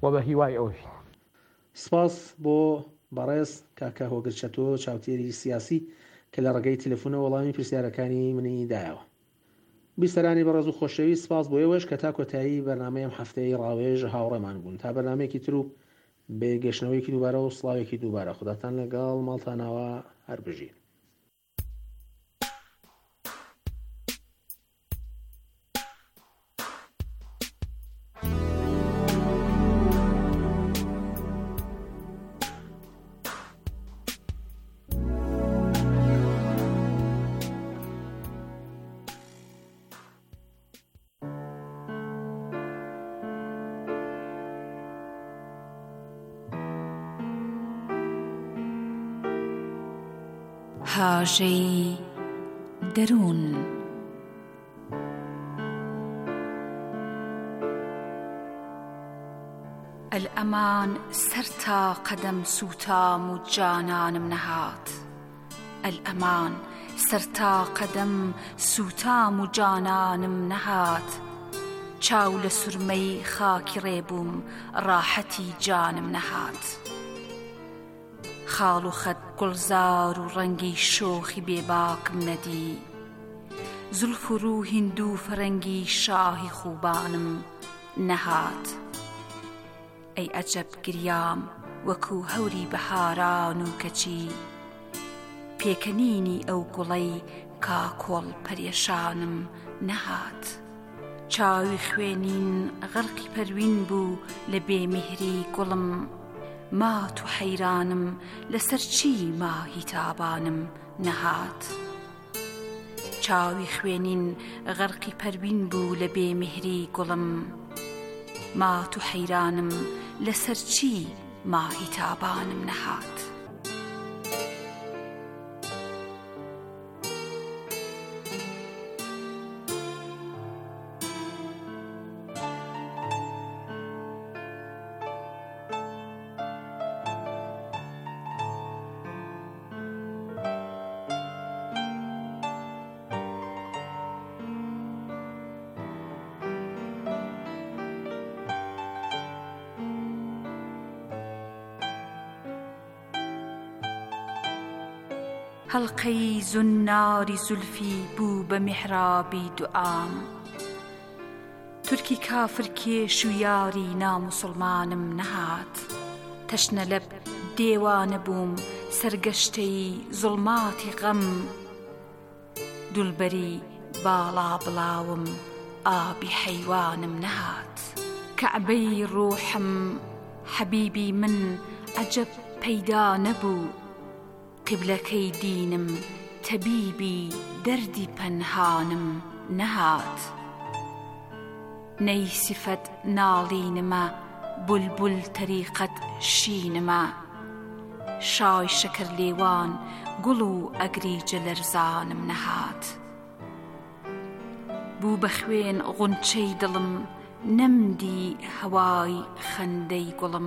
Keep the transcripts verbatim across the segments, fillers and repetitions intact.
و بە هیوای ئەوش. سپاس بۆ بەڕێز کاکە هۆگرچەتۆ چاوتێری سیاسی کە لە ڕێگەی تەلەفۆنەوە وەڵامی پرسیارەکانی منی دایەوە. بیسەرانی بەڕێز و خۆشەویست، سپاس بۆ ئێوەش کە تا کۆتایی بەرنامەیەم هەفتەی ڕاوێژ هاوڕێمان بوون. تا بەرنامەیەکی تر و بێگەشتنەوەیەکی دووبارە و سڵاوێکی دووبارە، خوداتان لەگەڵ ماڵتانەوە هەر بژین. هاژەی دەروون. ئەلئەمان سەر تا قەدەم سوتام و جانانم نەهات، ئەلئەمان سەر تا قەدەم سوتام و جانانم نەهات، چاو لە سورمەی خاکی ڕێبووم ڕاحەتی جانم نەهات، خاڵ و خەت گوڵزار و ڕەنگی شۆخی بێباکم نەدی، زولف و ڕوو هیندوو فەرەنگی شاهی خوبانم نەهات. ئەی ئەجەب گریام وەکوو هەوری بەهاران و کەچی، پێکەنینی ئەو گوڵەی کاکۆڵ پەرێشانم نەهات، چاوی خوێنین غەرقی پەروین بوو لە بێمیهری گوڵم، مات و حەیرانم لەسەر چی ماهی تابانم نەهات، چاوی خوێنین غەرقی پەروین بوو لە بێمیهری گوڵم، مات و حەیرانم لەسەر چی ماهی تابانم نەهات. هەڵقەی زوناری زولفی بوو بە میحرابی دوعام، تورکی کافر کێش و یاری ناموسڵمانم نەهات، تەشنە لەب دێوانە بووم سەرگەشتەی زوڵماتی غەم، دولبەری باڵا بڵاوم ئابی حەیوانم نەهات، کەعبەی ڕوحم حەبیبی من عەجەب پەیدا نەبوو، قبلەکەی دینم تەبیبی دەردی پەنهانم نەهات، نەی سیفەت ناڵینمە بولبول تەریقەت شینمە، شای شەکر لێوان گوڵ و ئەگری جەلەرزانم نەهات، بوو بە خوێن غونچەی دڵم نەمدی هەوای خەندەی گوڵم،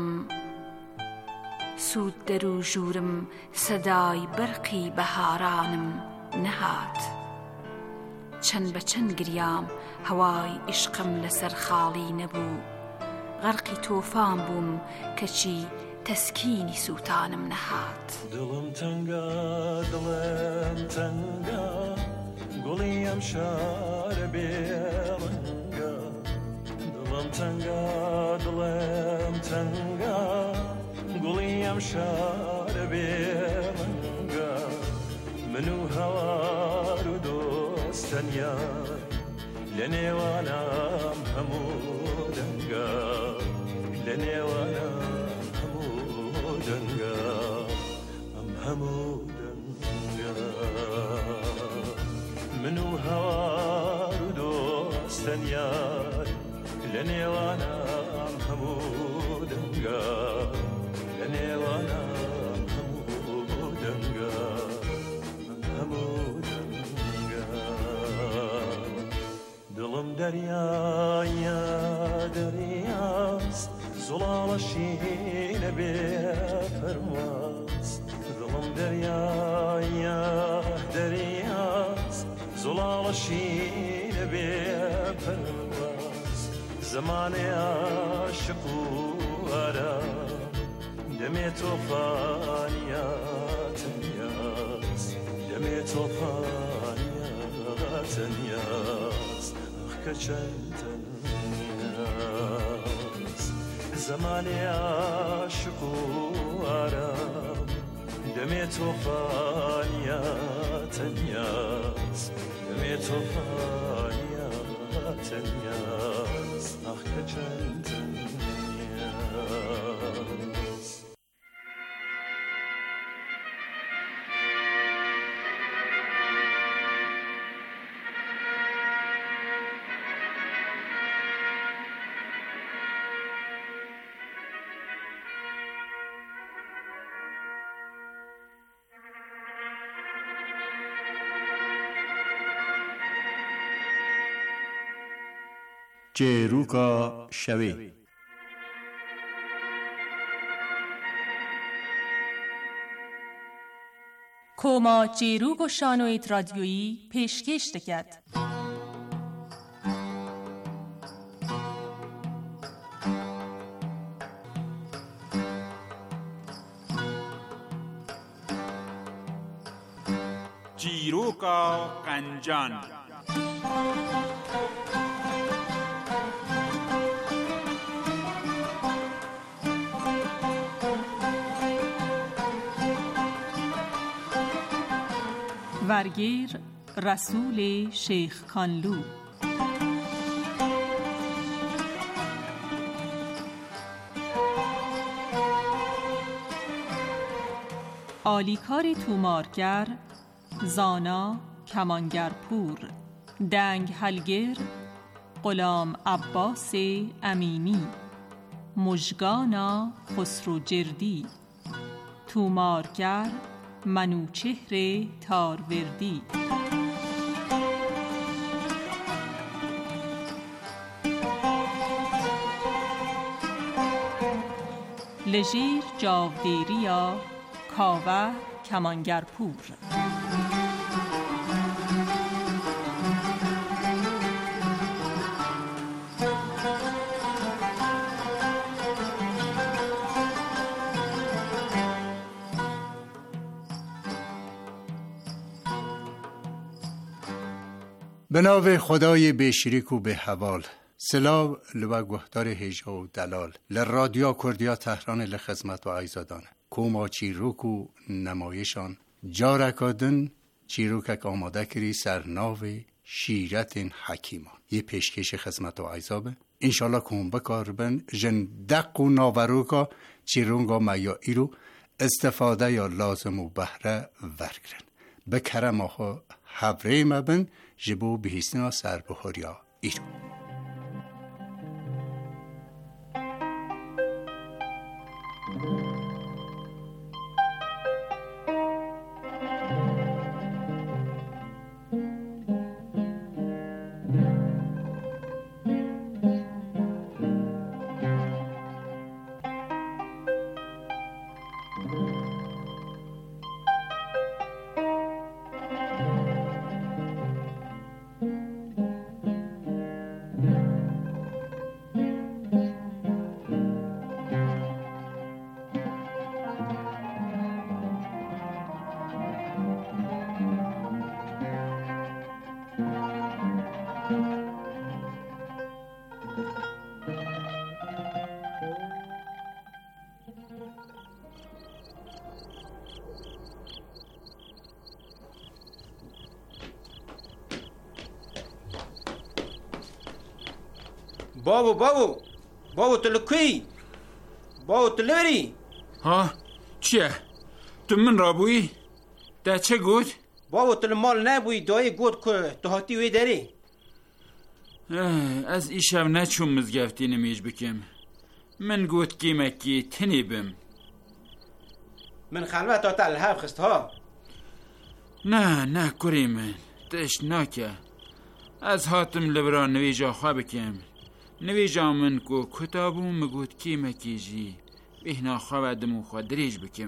سوود دەر و ژوورم سەدای بەرقی بەهارانم نەهات، چەند بە چەند گریام هەوای عیشقم لەسەر خاڵی نەبوو، غەرقی تۆفان بووم کەچی تەسکینی سووتانم نەهات. دڵم تەنگە دڵم تەنگە گوڵی ئەم شارە بێڕەنگە، دڵم تەنگە دڵم تەنگە گوڵی ئەم شارە بێڕەنگە، من و هەوار و دۆستەنیا لە نێوانم هەموو دەنگە، لە نێوانم هەموو دەنگە، ئەم هەموو دەنگە، من و هەوار و دۆستەنیا لە نێوانم هەموو دەنگە، لە نێوانم هەموو دەنگە، هەموو دەنگە. دڵم دەریایە دەریاست زوڵاڵەشی نەبێ فەرماست، دڵم دەریایە دەریاست زوڵاڵەشی نەبێ فەرماست، زمانێ عاشق و دمی توفانیا تنیاز دمی توفانیا تنیاز آخ که چند تنیاز زمانی عاشق و آرام دمی توفانیا تنیاز دمی توفانیا تنیاز آخ که چند تنیاز چیروکا شوی کوما چیروک و شانویت رادیویی پیشکش دکد. چیروکا قنجان ورگیر رسول شیخ کانلو. آلیکار تومارگر زانا کمانگر پور دنگ هلگر غلام عباس امینی مژگانا خسرو جردی تومارگر منوچهر تاروردی. لژیر جاودیریا کاوه کمانگرپور. به نام خدای بیشریک و به حوال. سلام لبا گهدار هیجا و دلال لرادیو کردیا تهران لخدمت و عیزادانه کوما چیروک و نمایشان جارکادن چیروکک آماده کری سرناو شیرت حکیمان یه پیشکش خدمت و عیزابه انشالله کن بکار بن جن دق و ناوروکا چیرونگا میا ایرو استفاده یا لازم و بهره ورگرن به کرم آخو حبره مبن جبو بهیستنا سر بخوریا ایرو. بابو بابو بابو تو لکی بابو تو لبری ها چیه؟ تو من رابوی؟ ده چه گود؟ بابو تو مال نبوی دایی گود که تو هاتی وی داری از ایشم نچون مزگفتی نمیج بکم من گود گیمکی تنی بم من خلوت آتا الهف خست ها نه نه کری من دشت ناکه از هاتم لبران نویجا خواه بکم نویجا من کو کتابو مگود گیمکی جی بهنا خواه دمو خواه دریج بکم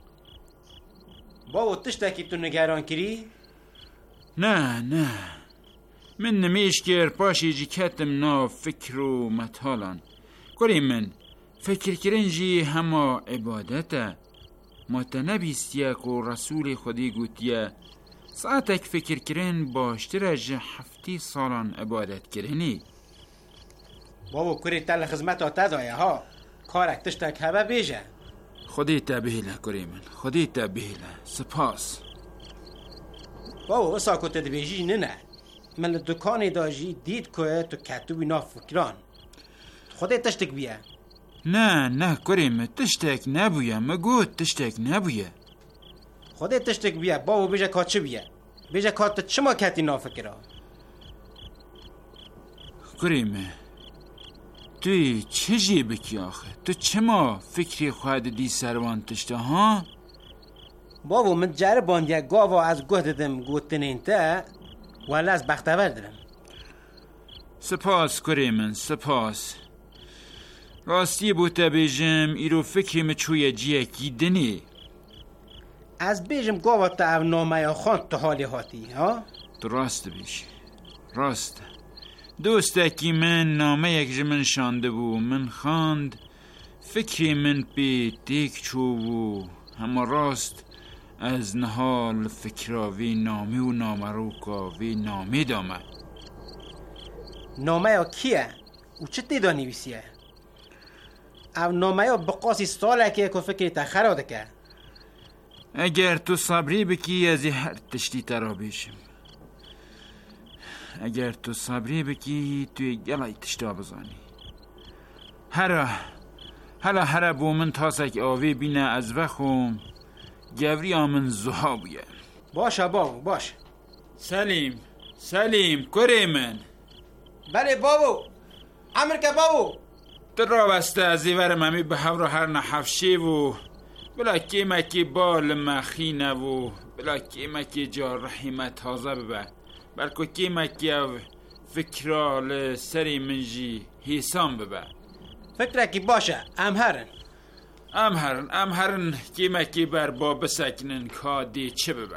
بابو تشتاکی تو نگران کری؟ نه نه من نمیش کر پاشی جی کتم نا فکر و مطالان کری من فکر کرنجی همه عبادته. متنبیستیه که رسول خودی گوتیه ساعتک فکر کرن باشتر از هفتی سالان عبادت کرنی. بابا کری تل خدمت آتا دایه ها کارک تشتک هبه بیجه. خودی تبهیله کری من، خودی تبهیله. سپاس. بابا اصا که تدبیجی نه نه من دکانی داجی دید که تو کتوبی ناف فکران خودی تشتک بیه. نه نه کریم تشتک نبویه. مگو تشتک نبویه. خودی تشتک بیه. بابا بیجه که چه بیه؟ بیجه که تو چما کتی ناف فکران؟ کریم توی چه جی بکی آخه؟ تو چما فکری خواهد دی سروان تشته ها؟ بابا من جره باندیه گاوا از گوه دادم گوتن اینته ولی از بختور دارم. سپاس کریمن سپاس. راستی بوده بیجم ایرو فکریم چوی جیکی دنی. از بیجم گاوا تا او نامه یا خان تا حالی هاتی ها؟ تو راست بیش راست. دوسته که من نامه یک جمن شانده بو من خاند فکری من پی دیک چو بو همه راست از نهال فکراوی نامی و نامروکاوی نامی دامه. نامه یا کیه؟ او چه تیدا نویسیه؟ او نامه یا بقاسی ساله که که فکری تخراده که؟ اگر تو صبری بکی از هر تشتی ترا بیشم. اگر تو صبری بکی توی گلای تشتا بزانی. هره هلا هره بو من تاسک آوی بینه از وخوم گوری آمن زها بویه. باشه بابو باشه. سلیم سلیم کره من. بله بابو امر که بابو. تو را بسته از ایور ممی به هور هر نحفشی و بلا کیمکی بال مخینه و بلا کیمکی جا رحیمت تازه ببه بلکه کیمکی او فکرال سری منجی حیسان ببه. فکره کی باشه امهرن امهرن امهرن کیمکی بر با بسکنن کادی چه ببه.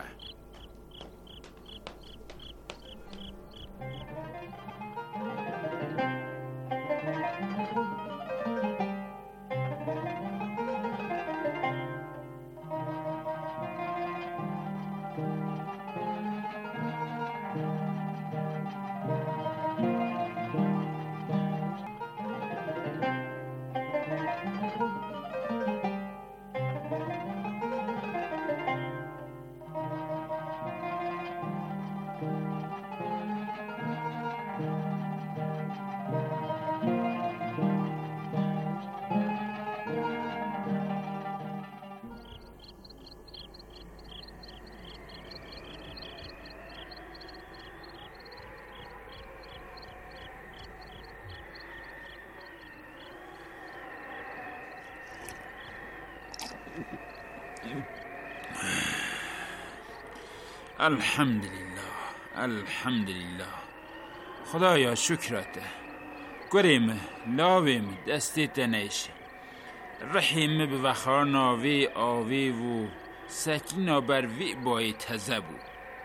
الحمدلله الحمدلله. خدایا شکرته. گریم لاویم دستی تنیش رحیم به وخار ناوی آوی و سکینا بر وی بای تزبو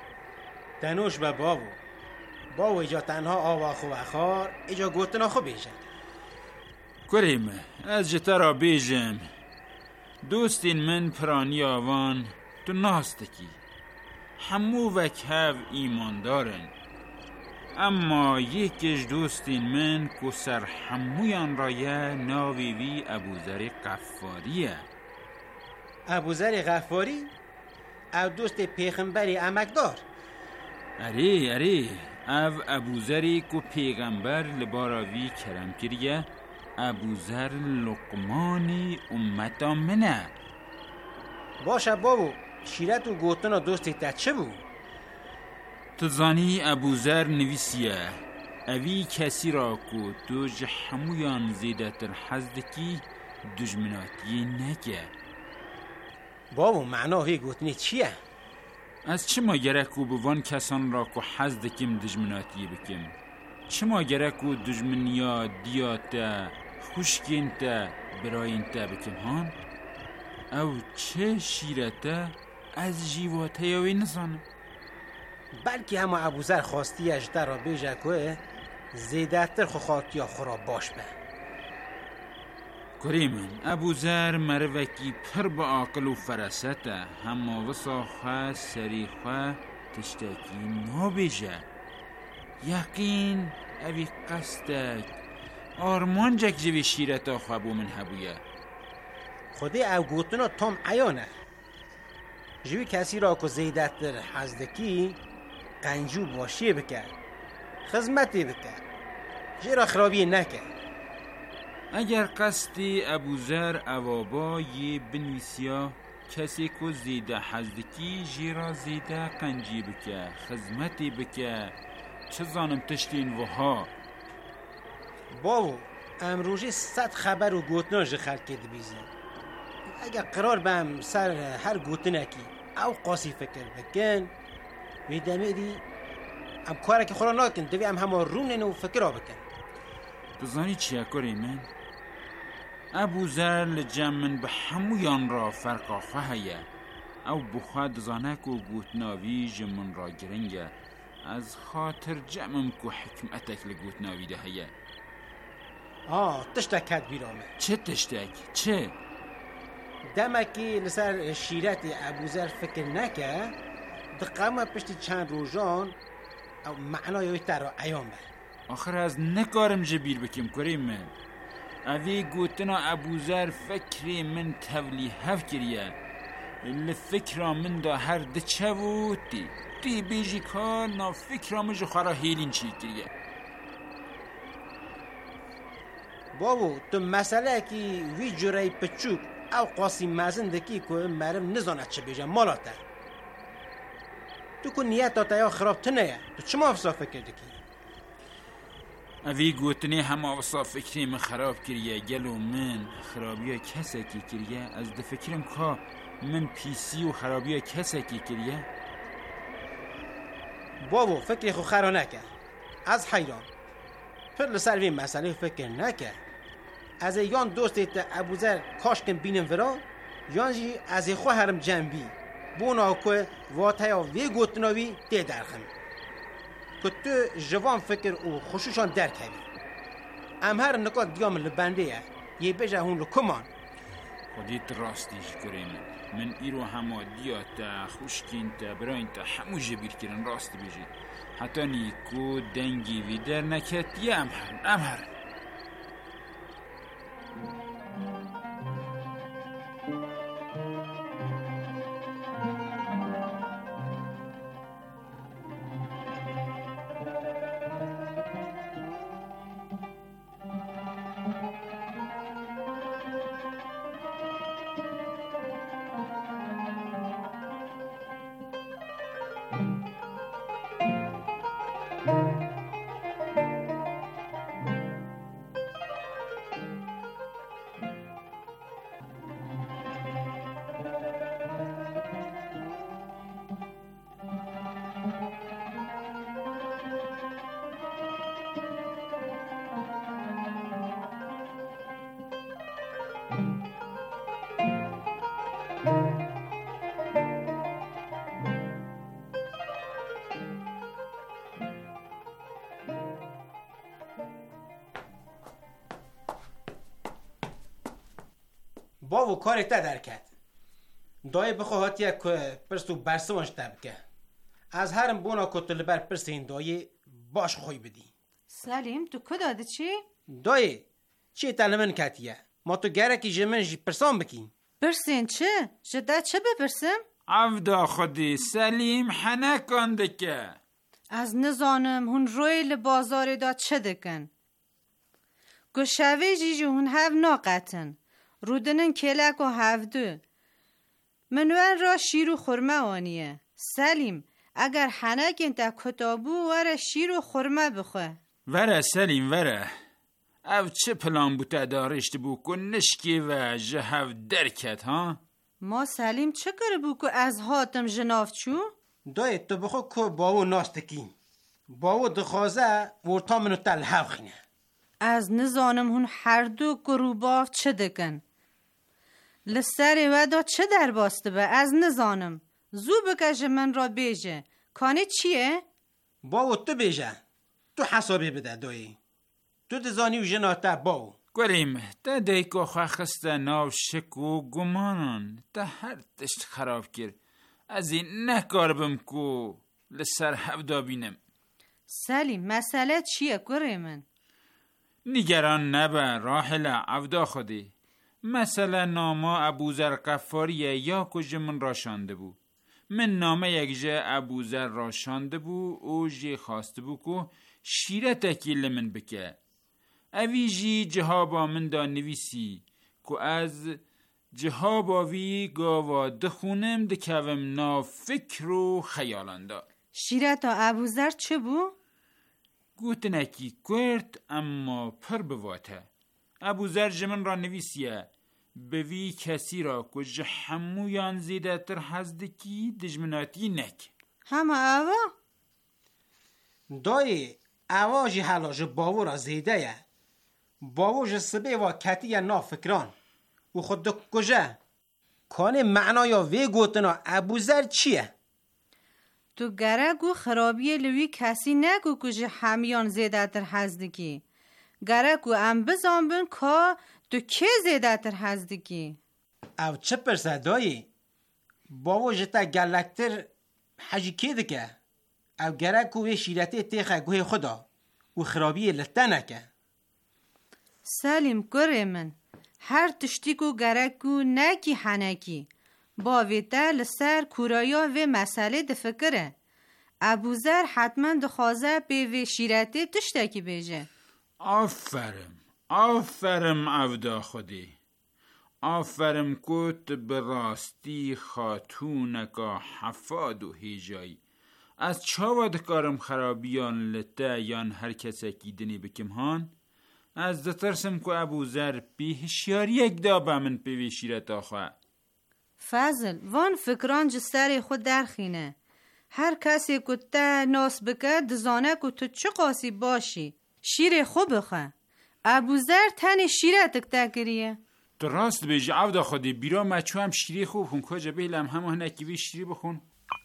تنوش به بابو. بابو ایجا تنها آوا خو وخار ایجا گوتنا خو بیجن. گریم از جتا را بیجم دوستین من پرانی آوان تو ناستکی همو وکهو ایمان دارن اما یکیش دوستین من که سر همویان رایه ناویوی ابوذر غفاریه. ابوذر غفاری؟ او دوست پیغمبری امکدار؟ اره اره او ابوذری که پیغمبر لباراوی کرم کریه ابوذر لقمانی امتا منه. باشه بابو شیرت و گوتنا دوستی تا چه بود؟ تو زانی ابوذر نویسیه اوی کسی را که تو جهمویان زیده تر حزدکی دجمناتی نگه. بابو معناوی گوتنی چیه؟ از چه ما گرکو بوان کسان را که حزدکیم دجمناتی بکیم؟ چه ما گرکو دجمنیا دیاتا خوشکینتا براینتا بکیم هان؟ او چه شیرتا از جیواتا یاوی نزانم. بلکه همه ابوذر خواستی اجده را بیجه که زیده تر خو خاطیا خورا باش به. کریمن ابو ذر مروکی پر با عقل و فراسته، همه وساخه سریخه تشتکی نابیجه. یقین اوی قصدک آرمان جک جوی شیرتا خوابو من هبویه. خودی او گوتنا تام عیانه. جوی کسی را که زیدت در حزدکی قنجو باشی بکر، خدمتی بکر، جرا خرابی نکر. اگر قصدی ابو ذر اوابا یه بنویسیا کسی که زیده حزدکی جیرا زیده قنجی بکه، خدمتی بکه، چه زانم تشتین وها. باو امروزی صد خبر و گوتنا جه خلقه دبیزه. اگر قرار بهم سر هر گوتنکی او قاسی فکر بکن ویدمه دی ام کاره که خورا ناکن دوی ام همه رونن و فکر را بکن. بزانی چیه کریمن؟ ابو ذر لجمن به همویان را فرقا خواهیه او بخواه دزانک و گوتناوی جمن را گرنگه از خاطر جمم که حکمتک لگوتناوی ده هیه. آه تشتک کد بیرامه. چه تشتک؟ چه؟ دمکی لسر شیرت ابو ذر فکر نکه دقیقا پشتی چند روزان او معنای تر را عیان به. آخر از نکارم جبیر بکیم کریمن. اوی گوتنا ابو ذر فکری من تولی هف کریه لفکرا من دا هر ده چه وودی دی بیجی کال نا فکرا مجو خورا هیلین چی کریه. بابو تو مسئله که وی جرای پچوک او قاسی مزن دکی که مرم نزاند چه بیجه مالاته تو که نیت داتا یا خراب تنه تو چه ما افسا فکر دکی؟ اوی گوتنی همه وصا فکری من خراب کریه گلو من خرابی کسی که کریه از ده فکرم که من پیسی و خرابی کسی که کریه. بابو فکری خو خرا نکه از حیران پر لسر وی مسئله فکر نکه از یان دوستیت ابو ذر کاشکن بینم ورا یان جی از خو هرم جنبی بونا که واتیا وی گوتناوی ده درخم که تو جوان فکر و خوششان درک همی ام هر نکات دیام لبنده یه بجه هون لکمان. خودیت راستیش کریم من ایرو همه دیاتا خوشکین تا براین تا همو جبیر کرن راست بیجی حتی نیکو دنگی وی در نکت یه ام هر ام هر باو کارت درکت دای بخواهاتی که پرستو برسوانش تبکه از هرم بونا کتل بر پرسین دای باش خوی بدی. سلیم تو کداده چی؟ دای چی تلمن کتیه ما تو گره که جمن جی پرسان بکین. پرسین چه؟ جده چه بپرسم؟ عفدا خودی سلیم حنه کنده که از نزانم هون روی لبازار دا چه دکن گوشوه جی هون هف ناقتن رودنن کلک و هفدو منوان را شیر و خورمه آنیه. سلیم اگر حنک انتا کتابو وره شیر و خورمه بخواه. وره سلیم وره او چه پلان بوده دارشت بو که نشکی و جهو درکت ها؟ ما سلیم چه کره بو که از هاتم جناف چو؟ دای تو بخو که باو ناستکین باو دخوازه ورطا منو تل هاوخینه از نزانم هون هر دو گروباف چه دکن لسر ودا چه در باسته به از نزانم زو بکشه من را بیجه کانه چیه؟ باو تو بیجه تو حسابی بده دایی تو دزانی و جناته باو گریم تا دیکو خواخسته ناو شک و گمانان تا هر تشت خراب کرد از این نکار بم کو لسر هفدا بینم. سلیم مسئله چیه گریمن؟ نگران نبه راحله عفدا خودی. مثلا ناما ابوذر غفاریه یا کجا من را شانده بو. من نامه یک جه ابوذر را شانده بو او جه خواسته بو که شیره تکیل من بکه. اوی جی جهابا من دا نویسی که از جهاباوی گاوا دخونم دکوم نا فکر و خیالاندا. شیره تا ابوذر چه بو؟ گوتنکی کرد اما پر بواته. ابوذر جمن را نویسیه به وی کسی را که جحمویان زیده تر حزدکی دجمناتی نک. همه اوا؟ دایی اوا جی حالا جه باو را زیده یه باو جه سبه و کتی یا نا فکران و خود دو کجه کانه معنا یا وی گوتنا ابوذر چیه؟ تو گره گو خرابی لوی کسی نگو کجه همیان زیده تر حزدکی. گره گو ام بزان بین که تو که زیده تر حزدکی؟ او چه پرسه دایی؟ باو جتا گلکتر حجی که دکه؟ او گره گو وی شیرته تیخه گوه خدا و خرابی لطه نکه. سلیم گره من هر تشتی گو گره گو نکی حنکی باویده لسر کورایا و مسئله دفکره. ابوذر حتما دخوازه به و شیرته تشتکی بیجه. آفرم آفرم عفدا خودی. آفرم کت براستی خاتونکا حفاد و هیجایی. از چاواد کارم خرابیان لطه یان هر کسی کی دنی بکم هان. از دترسم که ابوذر بیهشیاری یک دابه من پیوی شیرتا خواه. فضل وان فکران جسر خود درخینه. هر کسی که تا ناس بکه دزانه که تو چه قاسی باشی. شیر خوب بخواه. ابوذر تن شیره تکتا کریه. تو راست بیجی عفدا خودی بیرا مچو هم شیری خوب خون کجا بیلم همه هنکیوی شیری بخون.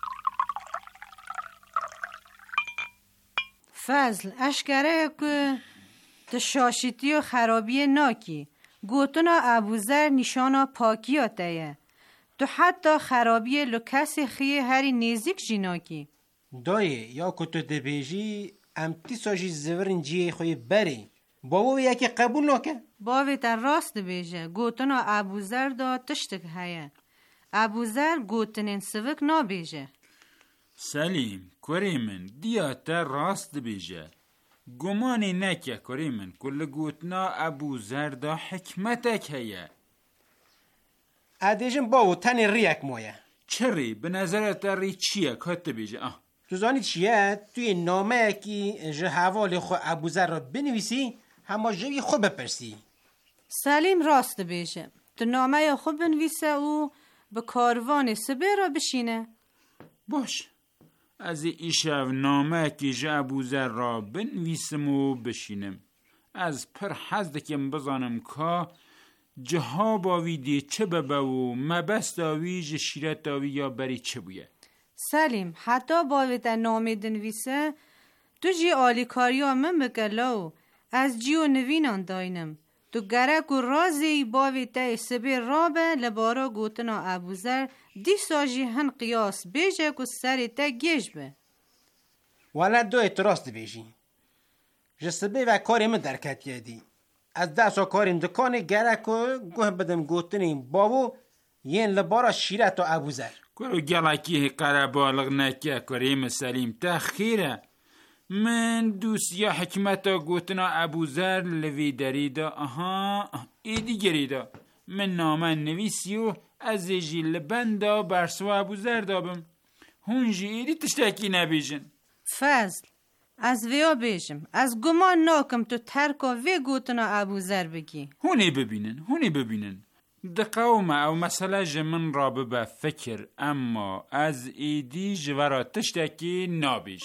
فضل اشکره که تشاشیتی و خرابی ناکی گوتنا ابوذر نشانا پاکی آتایه. تو حتی خرابی لکسی خیه هری نیزیک جیناکی. دایی یا که تو دبیجی ام تیسا جی زورن جیه خوی بری باو یکی قبول نکه؟ باوی در راست بیجه گوتنا ابوذر دا تشتک هیه. ابوذر گوتنین سوک نا بیجه. سلیم کریمن دیاتا راست بیجه. گمانی نکه کریمن کل گوتنا ابوذر دا حکمتک هیه. ادیجم باو تنی ریک مویه. چری؟ به نظرت ری چیه؟ کات بیجه آه. تو زانی چیه؟ توی نامه کی جه حوال خو ابوذر را بنویسی همه جوی خو بپرسی. سلیم راست بیجه. تو نامه خو بنویسه و به کاروان سبه را بشینه. باش. از ایشو نامه کی جه ابوذر را بنویسم و بشینم. از پر حزدکم بزانم که جهاب آویدی چه ببه و مبست آوی جه شیرت آوی یا بری چه بویه. سلیم حتی باویت نامه دنویسه تو جی آلیکاریا من بگلاو از جیو نوینان داینم. تو گرک و رازی باویت سبه رابه لبارا گوتنا ابوذر دی ساجی هن قیاس بیجه که سری تا گیش به. والا دو اعتراض بیجی. جه سبه و کاری من درکت یادی. از دستا کاریم دکانه گرک و گوه بدم گوتنیم بابو ین لبارا شیرت و ابوذر. کرو گلکی قره بالغ نکه کریم سلیم تخیره. من دوسیا حکمتا گوتنا ابوذر لوی دریدا آها ایدی گریدا. من نامه نویسیو از جی لبندا برسو ابوذر دابم. هونجی ایدی تشتکی نبیجن. فضل از ویا بیشم از گمان ناکم تو ترکا وی گوتنا ابوذر بگی. هونی ببینن هونی ببینن ده قومه او مسئله جمن را ببه فکر اما از ایدی جورا تشتکی نابیش.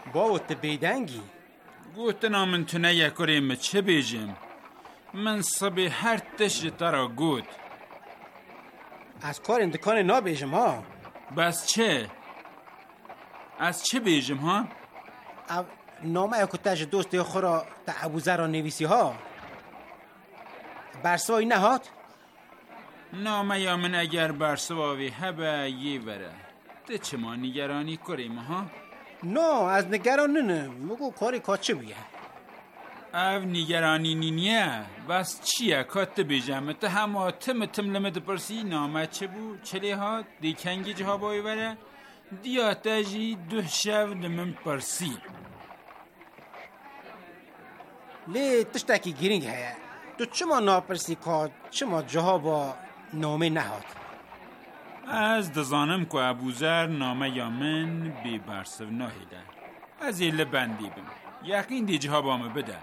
باو ت بیدنگی گوتنا من تونه یکریم چه بیجم من صبی هر تشت ترا گوت از کار این دکان نا بیجم ها بس چه؟ از چه بیجم ها؟ او نامه اکو تاج دوست خورا تا ابوذر را نویسی ها برسوایی نهات؟ نامه یا من اگر برسواوی هبه یه وره ده چه ما نگرانی کریم ها؟ نه از نگران نه مگو کاری کاچه بیه او نگرانی نینیه بس چیه کات بیجم تا همه تم تم لمد پرسی نامه چه بو چلی ها دی کنگی جها بای وره دیا تاجی دو شو لمن پرسی لی تشتاکی گیرینگ هیا تو چما ناپرسی که چما جها با نامه نهات از دزانم که ابوذر نامه یا من بی برسو نهیده از ایل بندی بیم یقین دی جها با من بده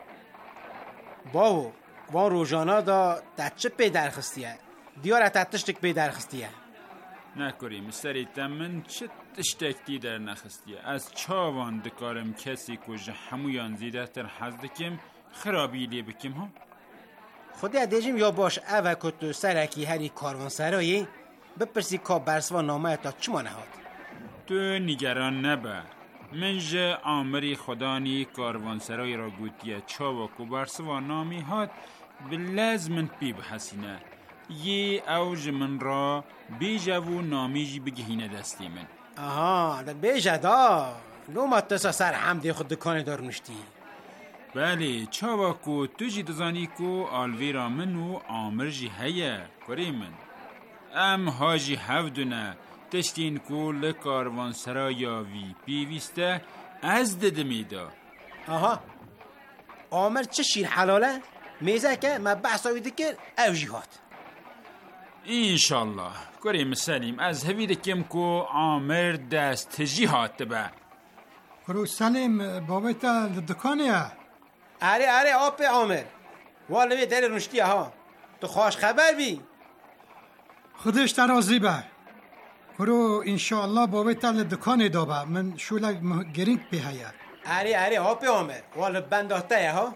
باو وان روزانا دا تچه پی درخستیه دیاره تتشتک پی درخستیه نکریم سریتا من چه تشتکتی در نخستیه از چاوان دکارم کسی که همویان زیده تر حزدکم خرابی لی بکم ها خودی دیجیم یا باش اوه که تو سرکی هری کاروان سرایی بپرسی که برسوا نامه تا چما نهاد تو نگران نبه من جه آمری خدانی کاروانسرای را گوتیه چاوا کو برسوا نامی هات بلازمن پی بحسینه یه اوج من را بیجو نامیجی بگهینه دستی من آها ده بیجه دا لو ما تسا سر حمدی خود دکانه دار مشتی بله چاوا کو تو جی دزانی کو آلوی را من و آمر جی هیه کری من ام هاجی هفدونه تشتین کو لکاروان سرایا وی پیویسته از ددمیدا آها آمر چه شیر حلاله میزه که ما بحثاوی دکر او جیهات انشالله کریم سلیم از هوی دکم کو آمر دست جیهات به کرو سلیم بابتا دکانه اره اره آب آمر والوی در رشتیه ها تو خوش خبر بی خودش ترازی به کرو انشاءالله بابتا دکانه دابه من شوله گرینگ پیهیه اره اره آب آمر والو بنداته ها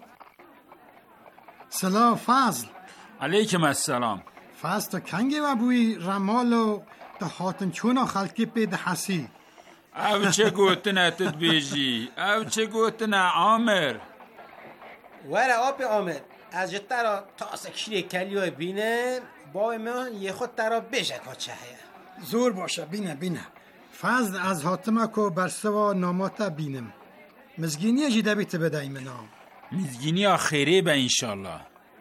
سلام فضل علیکم السلام فضل تو کنگی و بوی رمالو تا خاتن چونا خلقی پید حسی او چه گوتنه تدبیجی او چه گوتنه عامر وره آب آمر از جتا را تا سکشیر کلیو بینه با من یه خود ترا بشه که چه هیه زور باشه بینه بینه فضل از حاتمه که برسوا ناماتا بینم مزگینی جیده بیت بدهی منام مزگینی آخیره به انشالله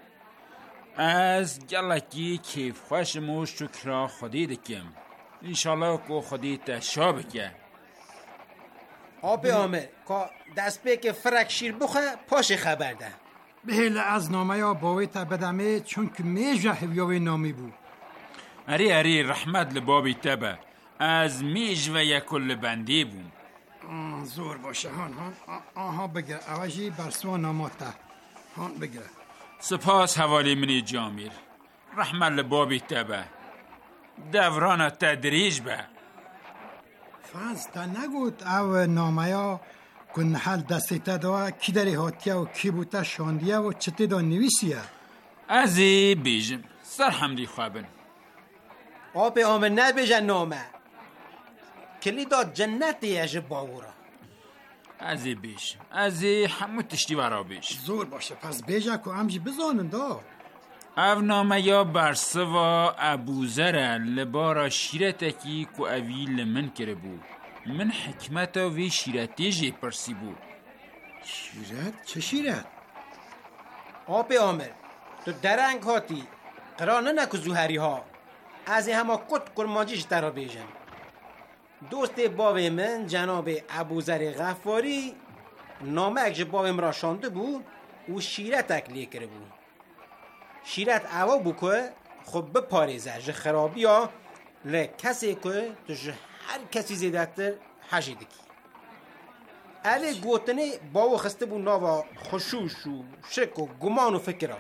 از گلکی کیف خوشم و شکرا خودی دکم انشالله که خودی تشا بکه آب آمر که دست به که فرک شیر بخواه پاش خبر ده بهل از نامه یا باوی تا بدمه چون که میجه هویاوی نامی بود اری اری رحمت لبابی تبه از میج و یکل بندی بوم زور باشه هان هان آها بگره اوجی برسوا ناماتا هان بگره سپاس حوالی منی جامیر رحمت لبابی تبه دوران تدریج به فاز تا نگوت او نامه یا کن حال دستی تا دوا کی داری هاتیه و کی بوتا شاندیه و چطه دا نویسیه ازی بیجم سر حمدی خوابن آب آمر نبیجن نامه کلی داد جنت یجب باورا ازی بیش ازی همو تشتی ورا بیش زور باشه پس بیجه که همجی بزانن دا او نامه یا برسوا ابوذر لبارا شیرتکی که اوی لمن کرده بود من حکمتا وی شیرتی جی پرسی بود شیرت؟ چه شیرت؟ آب آمر تو درنگ هاتی قرانه نکو زوهری ها از همه کت کرمانجیش ترا بیجن دوست باب من جناب ابوذر غفاری نامه اگه بابم را شانده بود او شیرت اکلیه کرده بود شیرت اوا بو که خب بپاریزه جه خرابی ها لی کسی که تو جه هر کسی زیده تر حجی دکی الی گوتنه باو خسته بو ناوا خشوش و شک و گمان و فکر ها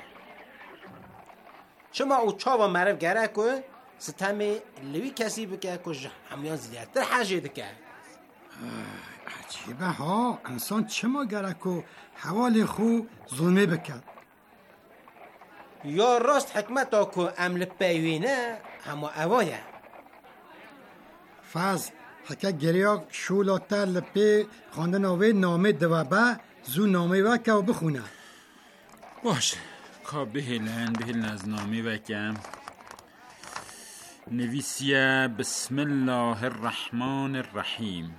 چما او چاوا مرف گره که ستمه لوی کسی بکه که جه همیان زیده تر حجی دکه چی به ها انسان چه ما گرکو حوال خو ظلمه بکد یا راست حکمت ها که عمل پیوینه همه اوایه فاز حکا گریاک شولاتا لپی خواندن آوه نامه دوابه زو نامه وکه و بخونه باشه که بهلن بهلن از نامه وکم نویسیه بسم الله الرحمن الرحیم.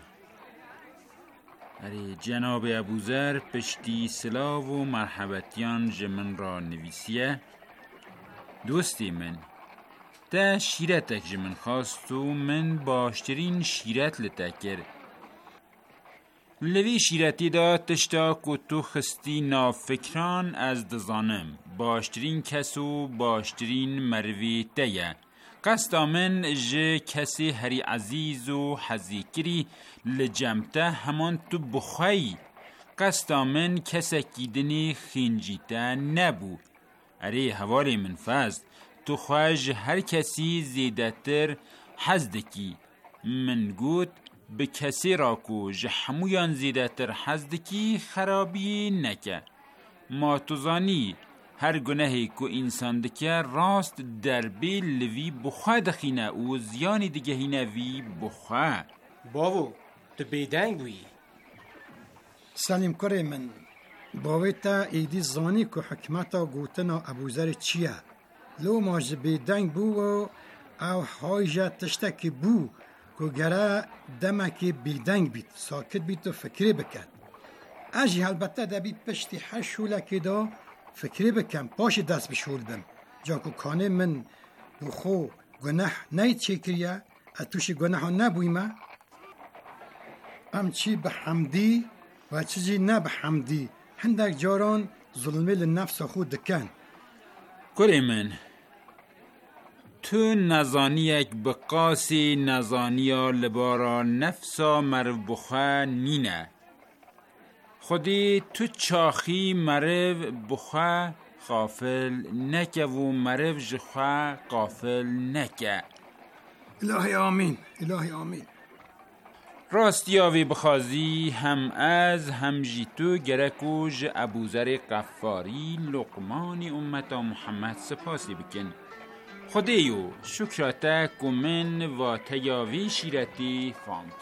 اره جناب ابوذر پشتی سلاو و مرحبتیان جمن را نویسیه دوستی من تا شیرتک جمن خواست و من باشترین شیرت لتکر لوی شیرتی دا تشتا که تو خستی نافکران از دزانم باشترین کس و باشترین مروی تیه قصد من جه کسی هری عزیز و حزیکری لجمته همان تو بخوی قصد من کسی کیدنی خینجیته نبو اره حوالی من فزد تو خواهج هر کسی زیده تر حزدکی من گوت به کسی را کو جحمویان زیده تر حزدکی خرابی نکه ما توزانی هر گناهی که انسان دکه راست در بی لوی بخواه دخینه و زیانی دگهینه وی بخواه باو تو بیدنگ بوی سلیم کره من باوی تا ایدی زانی که حکمتا گوتنا ابوذر چیه لو ماج بیدنگ بو و او حایجه تشتکی بو که گره دمکی بیدنگ بیت ساکت بیت و فکری بکن اجی البته دا بی پشتی حشولکی دا فکری بکن پاش دست بشول بم جا که کانه من بخو گناه نید چه کریه از توش گناه ها نبویمه ام چی به حمدی و چیزی نه به حمدی هندک جاران ظلمه لنفس خود دکن کلی من تو نزانیک بقاسی نزانیا لبارا نفسا مرو بخواه نینه خودی تو چاخی مرو بخواه غافل نکه و مرو جخواه غافل نکه الهی آمین الهی آمین راستیاوی بخوازی هم از هم جیتو گرکو ج ابوذر غفاری لقمان امتا محمد سپاسی بکن خودیو شکراته کمن و تیاوی شیرتی فانک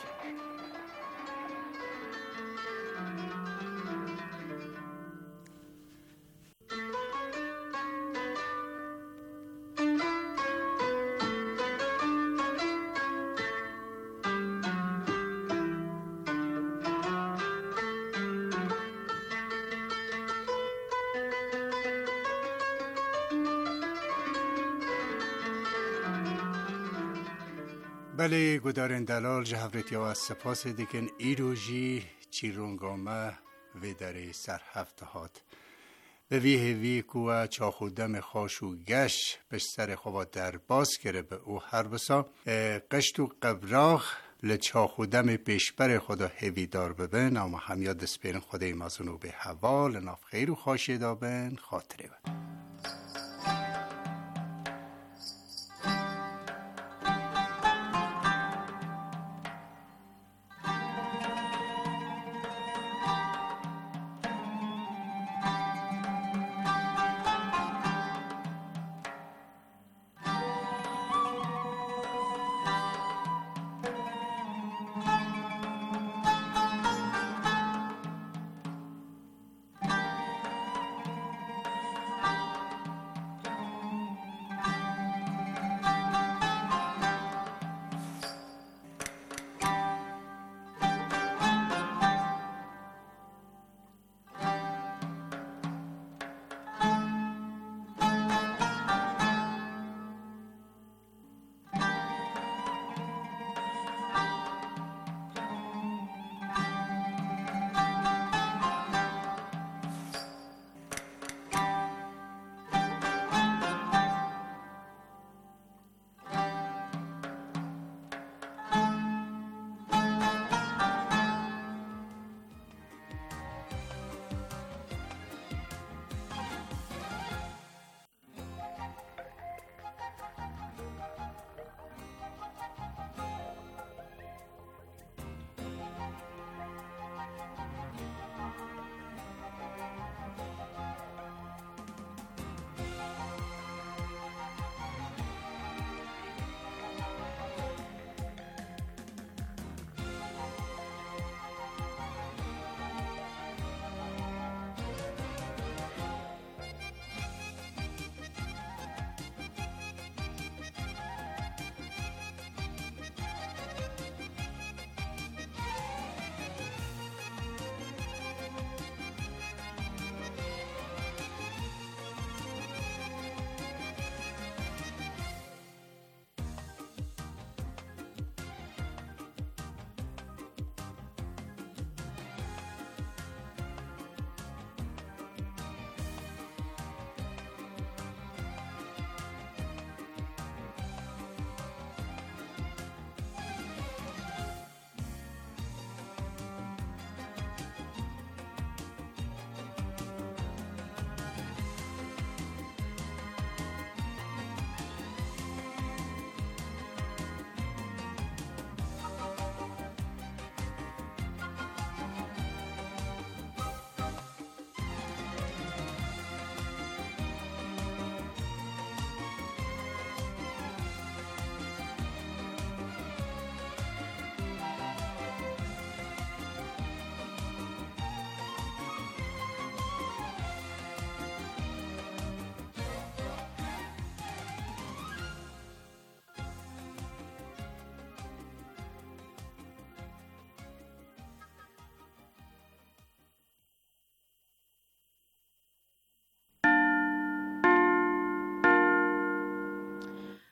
بله گدارن دلال جهورت یا از سپاس دیکن ایروژی چیرونگامه و در سر هفته هات به ویه وی کوه چاخودم خاشو گش بش سر خواه در باز کره به او هر بسا قشت و قبراغ لچاخودم پیشبر خدا هوی دار ببن اما هم یاد دسپیرن خدای مازنو به هوا لناف خیر و خاشی دابن خاطره بن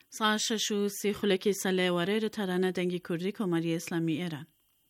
ساعت شش و سی خلکی سله واره ترانه دنگی کردی کماری اسلامی ایران.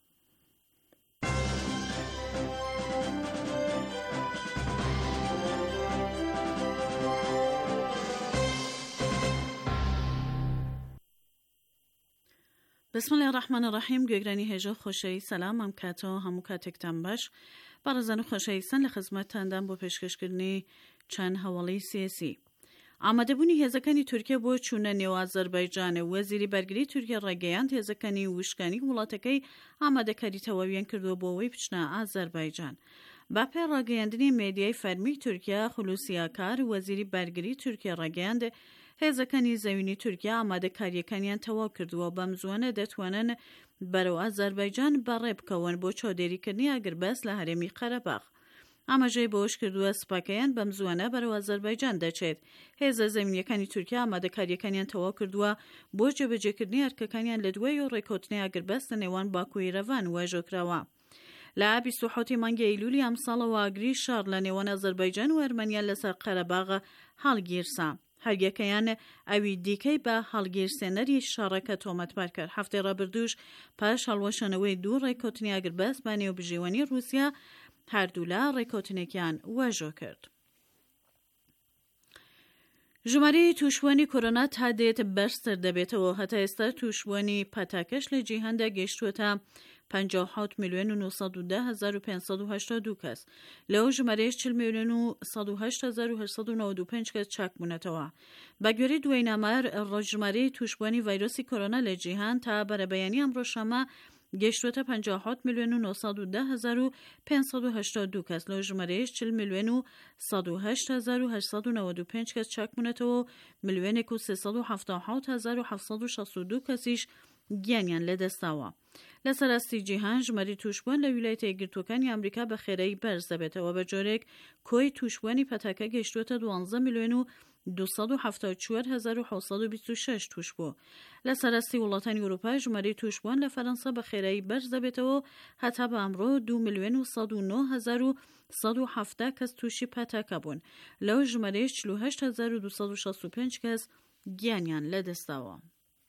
بسم الله الرحمن الرحیم. گوگرانی هجا خوشی سلام ام کاتا همو کاتکتم باش برازن خوشی سن لخدمت تندم با پیشکش کردنی چند حوالی سیاسی. آماده بونی هزکانی ترکیه با چونه نیو آذربایجان وزیری برگری ترکیه رگیاند هزکانی وشکانی ولاتکی آماده کاری تواویان کردو با وی پچنا آذربایجان. با پر رگیاندنی میدیای فرمی ترکیه خلوصیا کار وزیری برگری ترکیه رگیاند هزکانی زمینی ترکیه آماده کاریکانیان تواو کردو بمزوانه دتوانن برو آذربایجان برب کون با چادری کنی اگر بس لحرمی قرباغ. اما جای باش کردو سپاکیان بمزوانه برو آذربایجان دچید. هز زمینی کنی ترکیه آماده کاریکانیان تواو کردو با جبجه کردنی ارککانیان لدوی و ریکوتنی اگر بس نوان باکوی روان و جوکراوا. لا بیست و هفت مانگ ایلولی امسال و اگری شار لنوان آذربایجان و ارمنیا لسر قرباغ هالگیرسا. هر یکیان اوی دیکی با هالگیرسنری شارکت تومت برکر. هفته را بردوش پاش هالوشانوی دو ریکوتنی اگر بس بانی و بجیوانی روسیا هر دولا ریکوتنیکیان واجو کرد. جماری توشوانی کرونا تهدید برستر دبیت و حتی استر توشوانی پتاکش لجیهند گشتو تا پنجاه و هفت میلیون و نهصد و ده هزار و پانصد و هشتاد و دو کس. لو جماریش چهل میلیون و صد و هشت هزار و هشتصد و نود و پنج کس چک مونتوا. بگوری دوی نمر جماری توشوانی ویروسی کرونا لجیهند تا بر بیانی امروز شما گشتو تا پنجاه و هفت میلیون و نهصد و ده هزار و پانصد و هشتاد و دو کس. لو جماریش چهل میلیون و صد و هشت هزار و هشتصد و نود و پنج کس چک مونتوا. میلیون و سیصد و هفتاد و هفت هزار و هفتصد و شصت و دو کسیش گیانیان لدستاوا. لسر استی جیهان جماری توشبوان لولایت گرتوکانی امریکا به خیره برز بته و به جارک کوی توشبوانی پتاکه گشتو تا دوانزده میلیون و دویست و هفتاد و چهار هزار و هفتصد و بیست و شش توشبو. لسر استی ولاتانی اروپا جماری توشبوان لفرانسا به خیره برز بته و حتی به امرو دو میلیون و صد و نه هزار و صد و هفده کس توشی پتاکه بون. لو جماریش چهل و هشت هزار و دویست و شصت و پنج کس گیانیان لدستاوا.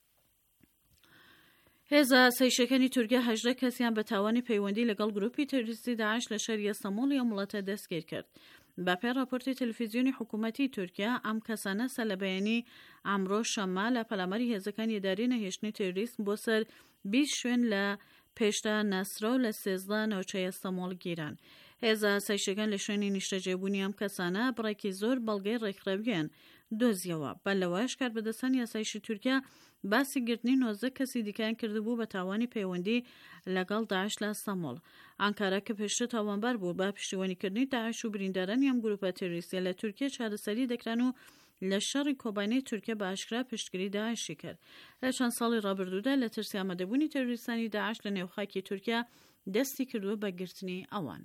هزا سیشکانی ترکیه هجده کسی هم به توانی پیوندی لگل گروپی تروریستی داعش لشری استانبول یا ملت دستگیر کرد. با پر راپورت تلویزیونی حکومتی ترکیه ام کسانه سلبیانی امرو شمال پلمری هزکانی داری نهشنی تروریسم بسر بیش شون ل پیشتا نصرا ل سیزده نوچه استانبول گیرن. هزا سیشکان لشونی نشته جبونی ام کسانه برای زور بلگه رکرویان دوزیوا. بلواش کرد به دستان یا سیش ترکیه باسی گرتنی نوزده کسی دیکن کرده بود به توانی پیوندی لگل داعش لاستانبول. انکاره که پشت توانبر بود با پشتیوانی کردنی داعش و بریندارانی هم گروپ تروریستی ل ترکیه چهار سری دکرانو لشر کوبانی ترکیه با اشکرا پشتگیری داعشی کرد. لچند سال را بردوده لترسی آمده بونی تروریستانی داعش لنیوخاکی ترکیه دستی کرده با گرتنی آوان.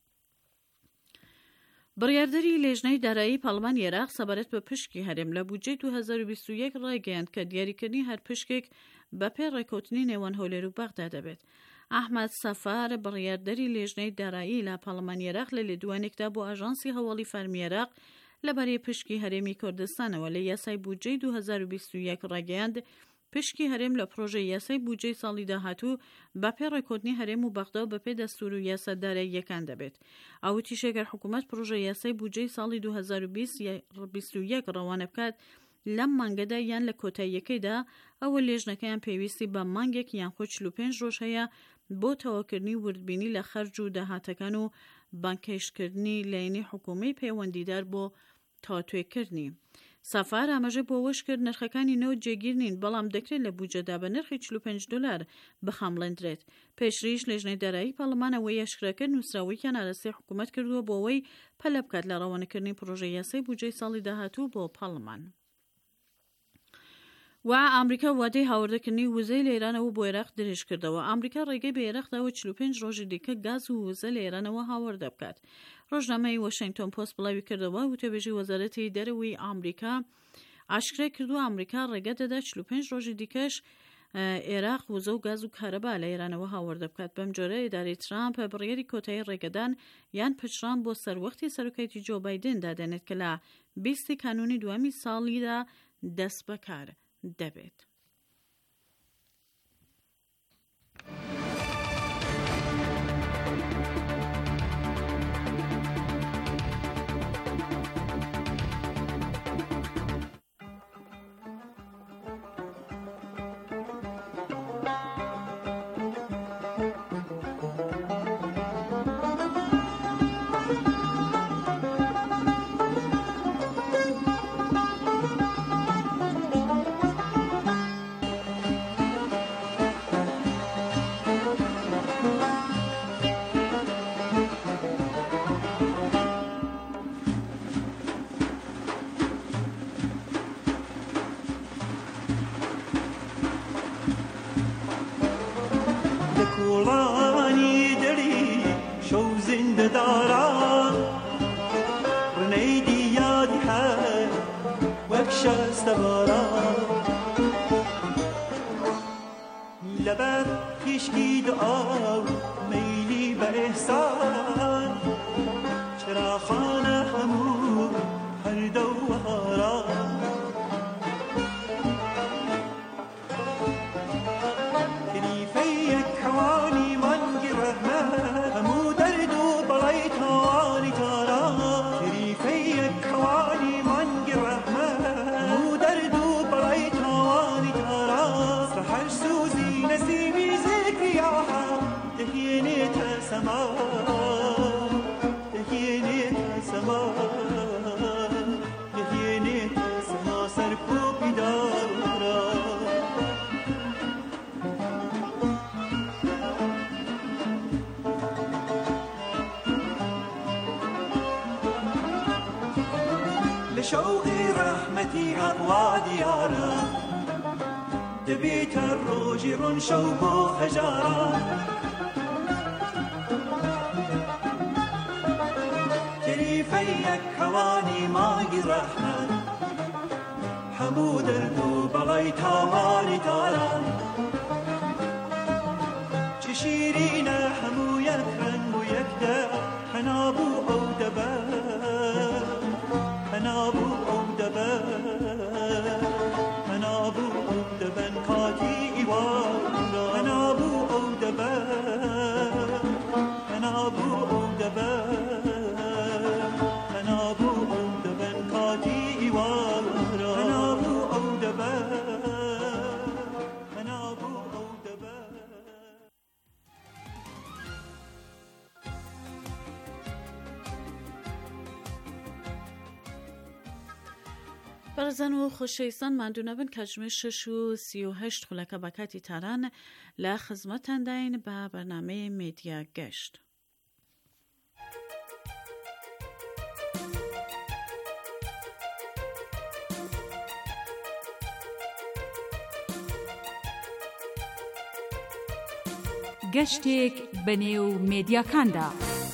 بریارداری لجنه دارایی پارلمان عراق سبارت به پشکی هرم لبودجه دو هزار و بیست و یک رای گیاند که دیاری کنی هر پشکک با پر رکوتنی نوان هولرو بغداد بید. احمد سفار بریارداری لجنه دارایی ل پارلمان عراق لدوانک دا با آژانسی حوالی فرمی عراق لبری پشکی هرمی کردستان ولی یاسای بودجه دو هزار و بیست و یک رای گیاند پشکی هرم لپروژه یاسای بودجه سالی دهاتو با پر رکوتنی هرم و بغداد به پی دستور و یاسا داره یکند بید. او تیشگر حکومت پروژه یاسای بودجه سالی دو هزار و بیست و یک روان بکد لم مانگده یان لکوته یکی دا او لجنه یان پیویستی با مانگک یان خود چلو پنج روش هیا با تواکرنی وردبینی لخرج و دهاتکان و بانکش کردنی لینی حکومی پیوندیدار با تاتوی کردنی. سفر اماجه باوش کرد نرخکانی نو جگیر نین بلام دکره لبوجه دا به نرخی چلو پنج دلار بخاملندرد. پیش ریش لجنه دارایی پارلمان اوی اشکره کرد نوسراوی کن عرصی حکومت کرد و باوی پلب کرد لروانه کردنی پروژه یاسای بودجه سالی دهاتو با پارلمان. و امریکا وعده هاورده کنی وزیل ایران و با عراق درش کرده و امریکا رگه به عراق دا و چلو پنج روز دیگه گاز و وزیل ایران و هاورده بکرد. روزنامه واشنگتن پست بلاوی کرده و و تبجی وزارت دروی امریکا اشکره کرد و امریکا رگه داده چلو پنج روز دیگهش عراق وزو گاز و کهرباء ایران و هاورده بکرد. بمجره اداره ترامپ برای کوتاه رگدان یان پشران با سر وقتی سرکیتی جو بایدن دادند که لا بیست کانونی دومی سالی دا دست بکار دەبێت. کوڵانی دەری شەو زیندەداران ڕنەیدی یادی هەر وەک شەستە باران لەبەر پیشکی دعا و مەیلی بە ئێحسان چراخانە هەموو هەردە و هەران شوقی رحمتی اقوا دیارا دبیت روجی رون شوق و هجارا جریفه یک کوانی ماگی رحمت همو دردو بغی تاوانی دارا چه شیرینه همو یک رنگ و یک در حنابو او دبر حنابو او دبر حنابو او دبن کاتی ایوارا حنابو او دبر حنابو او دبر حنابو او دبن کاتی ایوارا حنابو او دبر حنابو او دبر. بەڕێزان و خۆشەویستانمان بن کاتژمێر شەش و سی و هەشت خولەکە بە کاتی تاران لە خزمەتانداین بە بەرنامەی مێدیا گەشت. گەشتێک بەنێو مێدیاکاندا.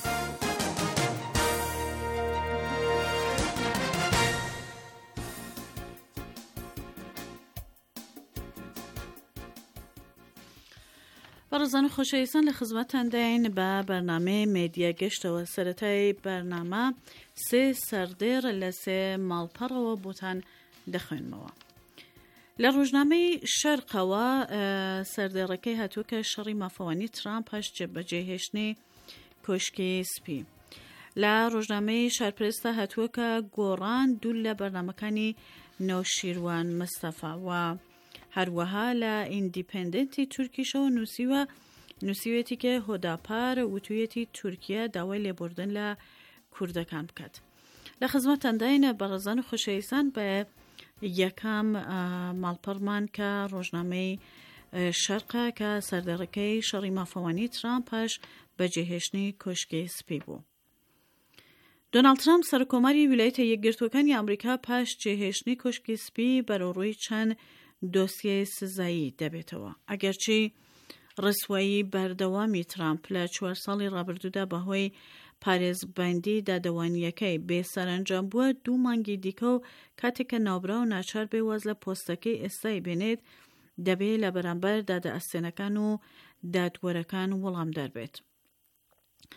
بەڕێزان و خۆشەویستان لە خزمەتانداین بە بەرنامەی مێدیا گەشتەوە. سەرەتای بەرنامە سێ سەردێر لە سێ ماڵپەڕەوە بۆتان دەخوێنمەوە. لە ڕۆژنامەی شەرقەوە سەردێڕەکەی هاتووکە شەڕی مافەوانی ترامپ پاش بەجێهێشتنی کۆشکی سپی. لە ڕۆژنامەی شارپرێستە هاتووکە گۆڕان دوو لە بەرنامەکانی نەوشیروان مستەفا و هەروەها لە ئیندیپەندنتی تورکیشەوە نووسیوە نووسیوێتی کە هۆداپار وتوویەتی تورکیا داوای لێبوردن لە کوردەکان بکات. لە خزمەتانداینە بەڕێزان و خۆشەویستان بە یەکەم ماڵپەڕمان کە ڕۆژنامەی شەرقە کە سەردەڕەکەی شەڕی مافەوانی ترامپ پاش بەجێهێشتنی کۆشکی سپی بوو. دۆناڵد ترامپ سەرکۆماری ویلایەتە یەکگرتووەکانی ئەمریکا پاش جێهێشتنی کۆشکی سپی بەرەوڕووی چەند دۆسیەی سزایی دەبێتەوە. ئەگەرچی ڕسوایی بەردەوامی ترامپ لە چوار ساڵی ڕابردوودا بەهۆی پارێزبەندی دادەوانیەکەی بێسەرنجام بووە، دوو مانگی دیکە و کاتێککە ناوبرا و ناچار بێ واز لە پۆستەکەی ئێستای بێنێت دەبێت لە بەرامبەر دادە ئەستێنەکان و دادوەرەکان وەڵامدار بێت.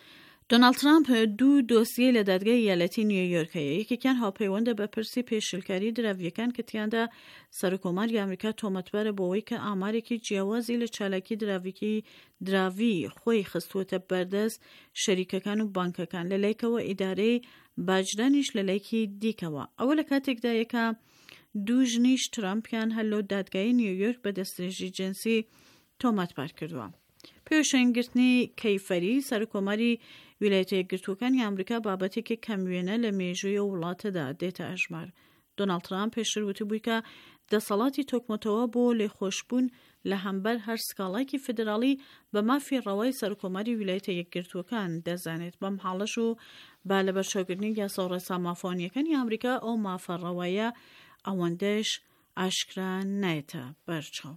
دۆناڵد ترامپ دوو دۆسیە لە دادگای یالەتی نیویۆرکەیە. یەکێکیان هاوپەیوەندە بە پرسی پێشلکاری دراویەکان کە تیاندا سەرۆکۆماری ئەمریکا تۆمەتبارە بۆەوەی کە ئامارێکی جیاوازی لە چالاکی دراویکی دراوی خۆی خستووەتە بەردەست شەریکەکان و بانکەکان لەلایەکەوە ئیدارەی باجدانیش لەلایەکی دیکەوە. ئەوە لە کاتێکدا یەکە دوو ژنیش ترامپیان هەر لەو دادگای نیویۆرک بە دەستدرێژی جنسی تۆمەتبار کردووە. پێوشێنگرتنی کەیفەری سەرۆکۆماری ویلایەتە یەکگرتووەکانی ئەمریکا بابەتێکی کەموێنە لە مێژووی وڵاتەدا دێتە ئەژمار. دۆناڵد ترامپ پێشتر وتبووی کە دەسەڵاتی تۆکمەتەوە بۆ لێخۆشبوون لە هەمبەر هەر سکاڵایکی فدرالی بە مافی ڕەوای سەرۆکۆماری ویلایەتە یەکگرتووەکان دەزانێت. بەم حاڵەش و با لە بەرچاوکردنی یاسا و ڕێسا مافۆنیەکانی ئەمریکا ئەو مافە ڕەوایە ئەوەندەش ئاشکرا نایەتە بەرچاو.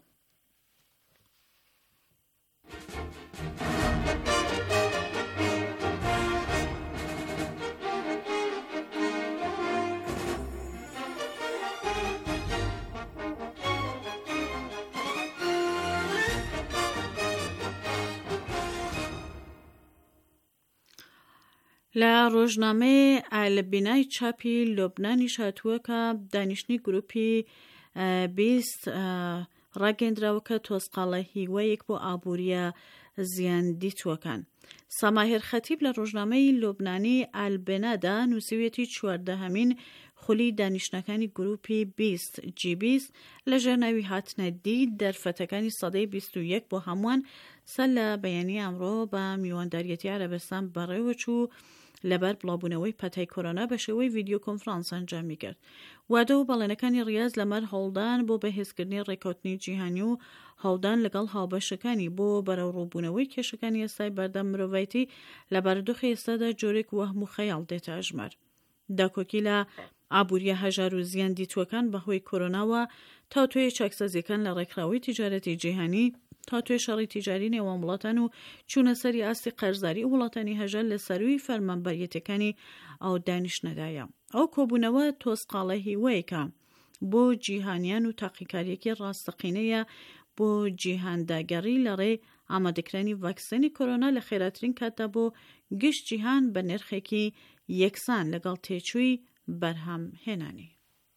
لە ڕۆژنامەی ئالبینای چاپی لۆبنانی هاتووە کە دانیشتنی گروپی بیست ڕاگەندراوە کە تۆسقاڵە هیوایەک بۆ ئابووریە زیان دیتووەکان. ساماهێر خەتیب لە ڕۆژنامەی لۆبنانی ئالبێنادا نووسیوێتی چواردەهەمین خولی دانیشتنەکانی گروپی بیست جی بیست لە ژێرناوی هاتنە دی دەرفەتەکانی سەدەی بیست و یەک بۆ هەمووان سەر لە بەیانی ئەمڕۆ بە میوانداریەتی عەرەبستان بەڕێوە چوو لەبەر بڵاوبوونەوەی پەتای کۆرۆنا بە شێوەی ڤیدیۆ کۆنفرانس ئەنجامی کرد. وادە و بەڵێنەکانی ڕیاض لەمەر هەوڵدان بۆ بەهێزکردنی ڕێکەوتنی جیهانی و هەوڵدان لەگەڵ هاوبەشەکانی بۆ بەرەوڕووبوونەوەی کێشەکانی ئێستای بەردەم مرۆڤایەتی لە بەردەخی ئێستادا جۆرێک وەهم و خەیاڵ دێتە ئەژمار. داکۆکی لە ئابووریە هەژار و زیان دیتووەکان بەهۆی کۆرۆناوە تا توێ چاکسەزیەکان لە ڕێکخراوی تیجارەتی جیهانی تا توێ شەڕی تیجاری نێوان وڵاتان و چوونە سەری ئاستی قەرزداری وڵاتانی هەژار لە سەروی فەرمانبەریەتەکانی ئەو دانیشتنەدایە. ئەو کۆبوونەوە تۆسقاڵە هیوایەکە بۆ جیهانیان و تاقیکاریەکی ڕاستەقینەیە بۆ جیهانداگەڕی لە ڕێ ئامادەکرانی ڤاکسینی کۆرۆنا لە خێراترین کاتدا بۆ گشت جیهان بە نرخێکی یەکسان لەگەڵ تێچووی بەرهەم هێنانی.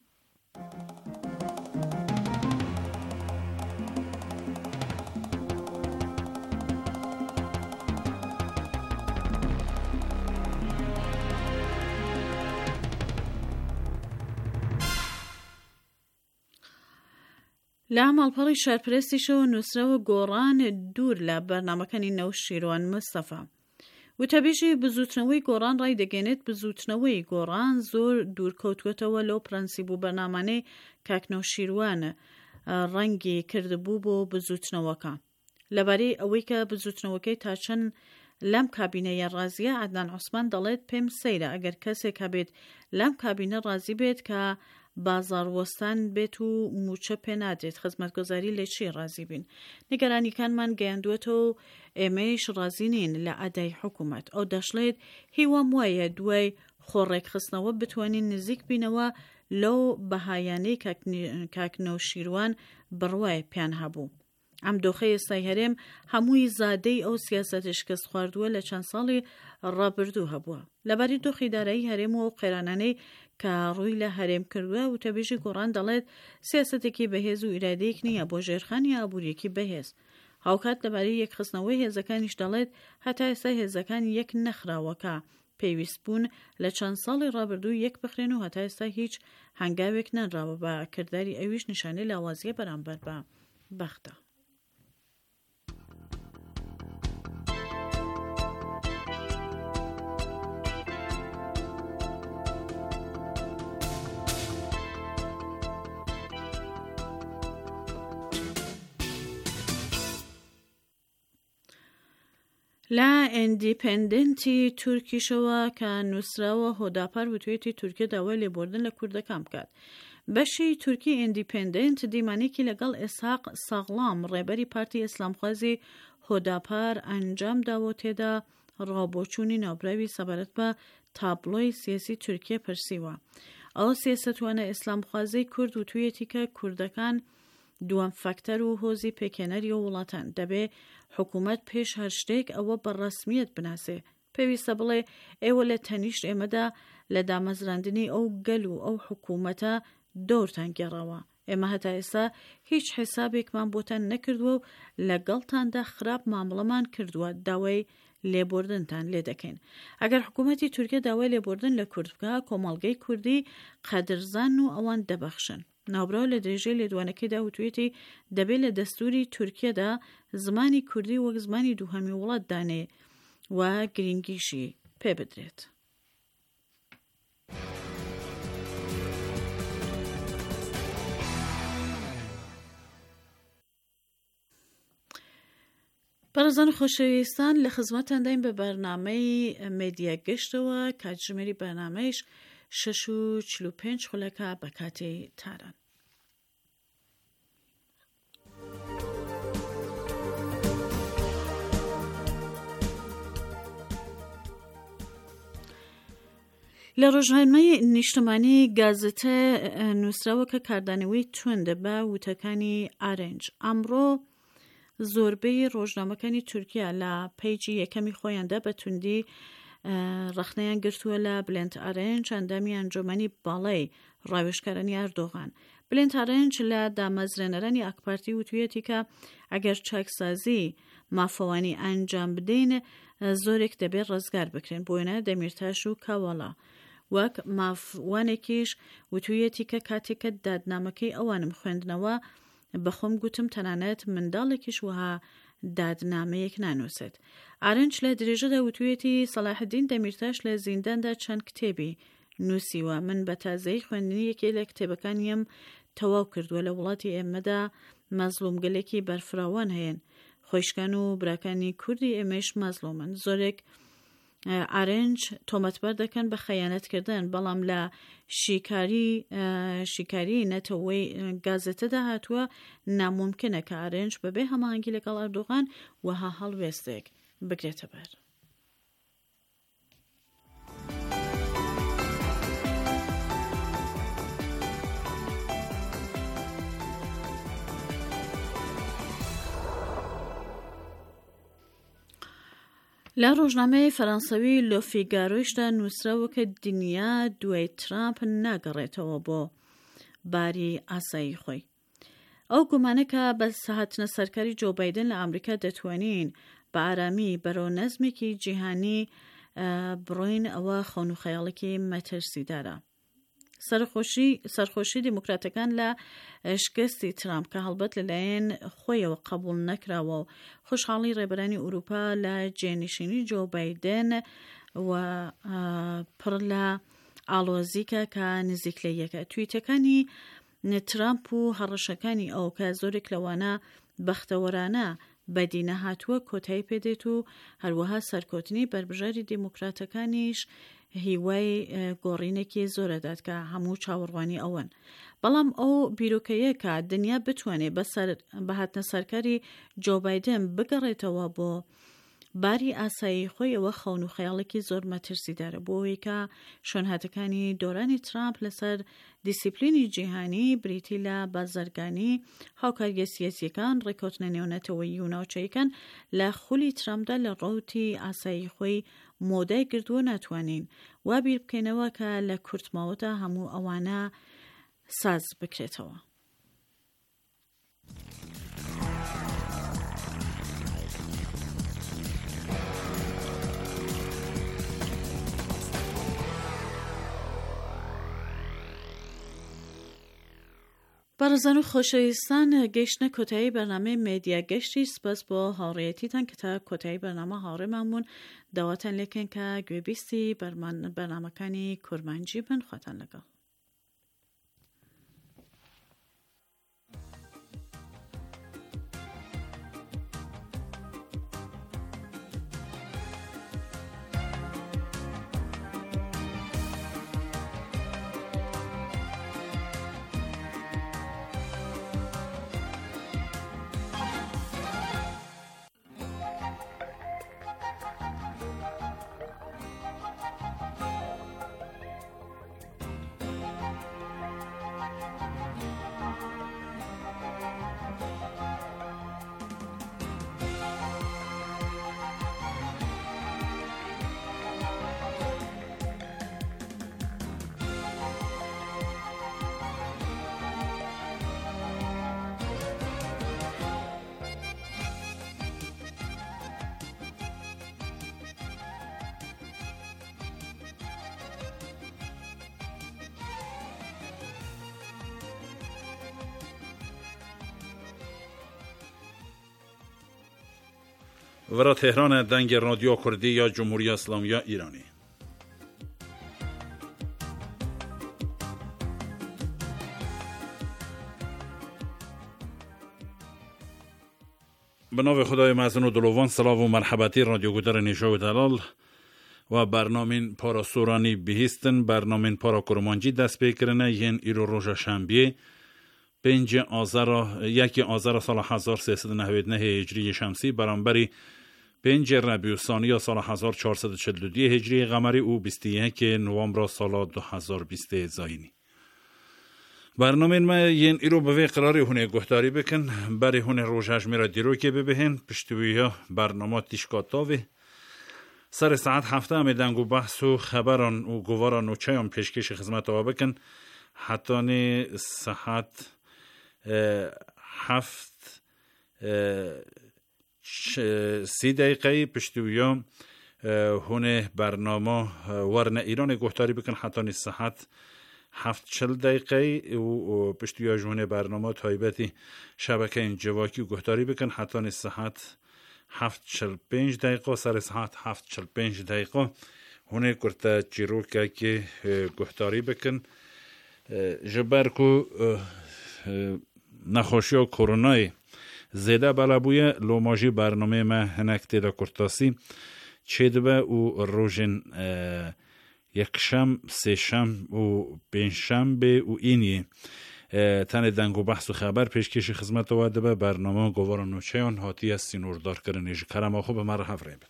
لە ماڵپەڕی شارپرستیشەوە نووسراوە گۆڕان دوور لە بەرنامەکانی نەوشیروان مستەفا. وتەبێژی بزوتنەوەی گۆڕان ڕای دەگەێنێت بزوتنەوەی گۆڕان زۆر دوورکەوتوێتەوە لەو پرەنسیب و بەرنامانەی کاکنەوشیروانە ڕەنگی کردبوو بۆ بزوتنەوەکە. لەبارەی ئەوەی کە بزوتنەوەکەی تا چەند لەم کابینەیە ڕازیە عەدنان عوسمان دەڵێت پێم سەیرە ئەگەر کەسێک هەبێت لەم کابینە ڕازی بێت کە بازاڕوەستان بێت و موچە پێ نادرێت خزمەتگوزاری لێ چی ڕازی بین. نیگەرانیکانمان گەیاندوێتەوە و ئێمەیش ڕازی نین لە ئەدای حکوومەت. ئەو دەشڵێت هیوام وایە دوای خۆڕێکخستنەوە بتوانین نزیک بینەوە لەو بەهایانەی کاکنەوشیروان بڕوای پیان هەبوو. ئەم دۆخەی ئێستای هەرێم هەمووی زادەی ئەو سیاسەتە شکست خواردووە لە چەند ساڵی ڕابردوو هەبووە. لەباری دۆخی دارایی هەرێم و قێرانانەی کە ڕووی لە هەرێم کردووە و تەبێژی گۆڕان دەڵێت سیاسەتێکی بەهێز و ئیرادەیەک نییە بۆ ژێرخانی ئابوووریەکی بەهێز. هاوکات لەبارەی یەکخستنەوەی هێزەکانیش دەڵێت هەتا ئێستا هێزەکان یەک نەخراوەکە پێویست بوون لە چەند ساڵی ڕابردوو یەک بخرێن و هەتا ئێستا هیچ هەنگاوێک نەنراوە بە کردداری ئەویش نیشانەی لاوازیە بەرامبەر بە بەختە. لە ئیندیپێندنتی تورکیشەوە کە نووسراوە هۆداپار وتوێتی تورکیە داوای لێبوردن لە کوردەکان بکات. بەشی تورکی ئیندیپێندنت دیمانێکی لەگەڵ ئێسحاق ساغڵام ڕێبەری پارتی ئیسلامخوازی هۆداپار ئەنجام داوە تێدا ڕابۆچوونی ناوبراوی سەبارەت بە تابلۆی سیاسی تورکیە پرسیوە. ئەو سیاسەتوانە ئیسلامخوازەی کورد وتوێتی کە کوردەکان دووەم فاکتەر و هۆزی پێکێنەری و وڵاتان دەبێ حکوومەت پێش هەر شتێک ئەوە بە ڕەسمیەت بناسێ پێویستە بڵێ ئێوە لە تەنیشت ئێمەدا لە دامەزراندنی ئەو گەل و ئەو حکوومەتە دۆرتان گێڕەوە. ئێمە هەتا ئێستا هیچ حسابێکمان بۆتان نەکردووە و لەگەڵتاندا خراپ مامڵەمان کردووە، داوای لێبوردنتان لێ دەکەین. ئەگەر حکوومەتی تورکیا داوای لێبوردن لە کورد بکە، کۆمەڵگەی کوردی قەدرزان و ئەوان دەبەخشن. ناوبراو لە درێژەی لێدوانەکەیدا وتوێتی دەبێت لە دەستوری تورکیادا زمانی کوردی وەک زمانی دووهەمی وڵات دانێ و گرنگیشی پێ بدرێت. بەڕێزان خۆشەویستان، لە خزمەتتان داین بە بەرنامەی مێدیا گەشتەوە، کاتژمێری بەرنامەیش شەش و چل و پێنج خولەکە بە کاتی تاران. لە ڕۆژنامەی نیشتمانی گازتە نووسراوە کە کاردانەوەی توندە بە وتەکانی ئارنج. ئەمڕۆ زۆربەی ڕۆژنامەکانی تورکیا لە پەیجی یەکەمی خۆیاندا بە توندی ڕخنەیان گرتووە لە بلند ئارنج، ئەندامی ئەنجومەنی باڵای ڕاوێژکارانی ئەردۆغان. بلند ئارنج لە دامەزرێنەرانی ئاکپارتی وتویەتی کە ئەگەر چاکسازی مافەوانی ئەنجام بدەین زۆرێک دەبێت ڕزگار بکرێن، بۆ وێنە دەمیرتاش و کاوەڵا. وەک مافوانێکیش وتویەتی کە کاتێکە دادنامەکەی ئەوانم خوێندنەوە بەخۆم گوتم تەنانەت منداڵێکیش وها دادنامەیەک نانووسێت. ئارنج لە درێژەدا وتویەتی سەلاحدین دەمیرتاش لە زینداندا چەند کتێبی نووسیوە. من بە تازەی خوێندنی یەکێ لە کتێبەکانیم تەواو کردووە. لە وڵاتی ئێمەدا مەزلومگەلێکی بەرفراوان هەیەن، خۆشکان و براکانی کوردی ئێمەش مەزلومن. زۆرێک ئارنج تۆمەتبەر دەکەن بە خەیانەتکردن، بەڵام لە شیکاری شیکاری نەتەوەی گازێتەدا هاتووە ناممکنە کە ئارنج بەبێ هەماهەنگی لەگەڵ ئەردۆغان وەها هەڵوێستێک بگرێتە بەر. لە ڕۆژنامەی فەرەنسەوی لۆ فیگارۆیشدا نووسراوە کە دنیا دوای ترامپ ناگەڕێتەوە بۆ باری ئاسایی خۆی. ئەو گومانە کە بە هاتنە سەرکاری جۆ بایدن لە ئەمریکا دەتوانین بە ئارامی بەرەو نەزمێکی جیهانی بڕۆین، ئەوە خەون و خەیاڵێکی مەترسیدارە. سەرخۆشی سەرخۆشی دیموکراتەکان لە شکستی ترامپ کە هەڵبەت لەلایەن خۆیەوە قبول نەکراوە و خوشحاڵی ڕێبەرانی ئوروپا لە جێنشینی جۆ بایدن و پڕ لە ئاڵۆزیکە کە نزیک لە یەکە. تویتەکانی ترامپ و هەڕەشەکانی ئەو کە زۆرێک لەوانە بەختەوەرانە بەدینە هاتووە کۆتایی پێدێت و هەروەها سەرکۆتنی بربژاری دیموکراتەکانیش هیوای گۆڕینێکی زۆرەدات کە هەموو چاوەڕوانی ئەوەن. بەڵام ئەو بیرۆکەیە کە دنیا بتوانێت بە هاتنە سەرکاری جۆ بایدن بگەڕێتەوە بۆ باری ئاسایی خۆی، ئەوە خەون و خەیاڵێکی زۆر مەترسیدارە، بۆ ئەوەی کە شۆنهاتەکانی دۆرانی ترامپ لەسەر دیسیپلینی جیهانی بریتی لە بازرگانی هاوکاریە سیاسیەکان ڕێکەوتنە نێونەتەوەیی و ناوچەیەکان لە خولی ترامپدا لە ڕەوتی ئاسایی خۆی مۆدای گردووە ناتوانین وا بیر بکەینەوە کە لە کورتماوەدا هەموو ئەوانە ساز بکرێتەوە. بەڕێزان و خۆشەویستان، گەیشتنە کۆتایی بەرنامەی مێدیا گەشتی. سپاس بۆ هاوڕێیەتیتان کە تا کۆتایی بەرنامە هاوڕێمانبوون. داواتان لێکەن کە گوێبیستی بەرنامەکانی کورمانجی بن. خواتان لەگەڵ. ورا تهران دنگ رادیو کردی یا جمهوری اسلامی ایرانی. به نام خدای مزن و دلوان، سلام و مرحبتی رادیو گودر نیشا و دلال و برنامه پارا سورانی بهیستن. برنامه پارا کرمانجی دست بکرنه ین ایرو روژا شنبیه پنج آذر یکی آذر سال هزار و سیصد و نود و نه هجری شمسی برابر پنج ربیع الثانی سال هزار و چهارصد و چهل و دو هجری قمری او بیست و یک نوامبر سال دو هزار و بیست زاینی. برنامه ما ین ایرو به قراری هونه گفتاری بکن برای هونه روژاش میرا دیرو که ببهن پشتوی ها برنامه تیشکاتاوه سر ساعت هفته همه دنگو بحث و خبران و گواران و چایان پیشکش خدمت آوا بکن حتی نه ساعت هفت سی دقیقه پشتوی ها هونه برنامه ورن ایران گفتاری بکن حتی نه ساعت هفت چل دقیقه و پشتوی جونه برنامه تایبتی شبکه این جواکی گفتاری بکن حتی نه ساعت هفت چل پنج دقیقه سر ساعت هفت چل پنج دقیقه هونه کرتا چیروکه که گفتاری بکن جبر کو نخوشی و کرونای زیده بلابوی لوماجی برنامه ما هنک تیدا کرتاسی چیدبه و روژن یکشم سهشم و پنجشنبه و اینی تن دنگو بحث و خبر پیشکش خدمت آورده به برنامه گوار نوچهان هاتی از سینوردار کرنیج کرم خوب مرحب ریم.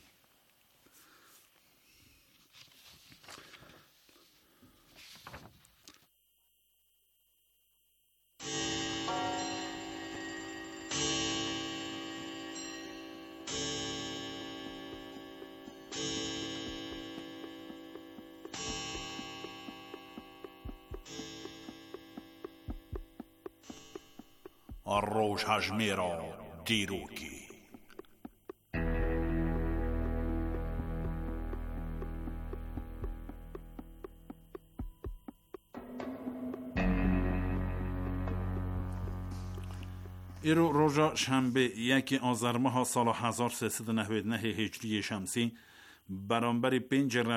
روش هجمیرا دیروکی ایرو روژا شنبه یکی آذر ماه سال هزار و سیصد و نود و نه هجری شمسی برابر پنج